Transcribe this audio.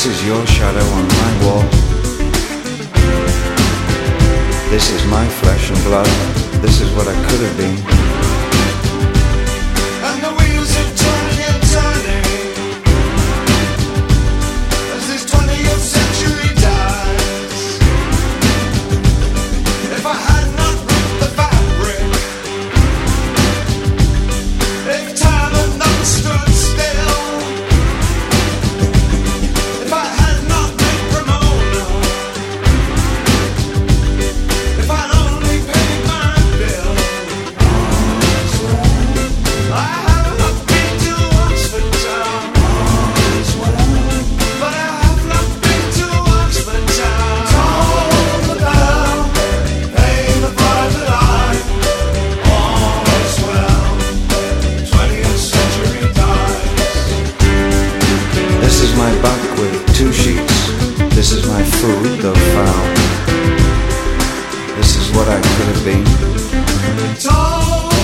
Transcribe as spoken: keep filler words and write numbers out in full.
is your shadow on my wall. This is my flesh and blood. This is what I could have been. And the wheels are turning and turning as this twentieth century dies. If I had not ripped the fabric, if time had not stood still, if I had not met Ramona, if I'd only paid my bill, I have not been to Oxford town, but I have not been to Oxford town. Toll the bell, pay the private eye, all is well, twentieth century dies. This is my back with two sheets. This is my food, though foul. This is what I could have been. Toll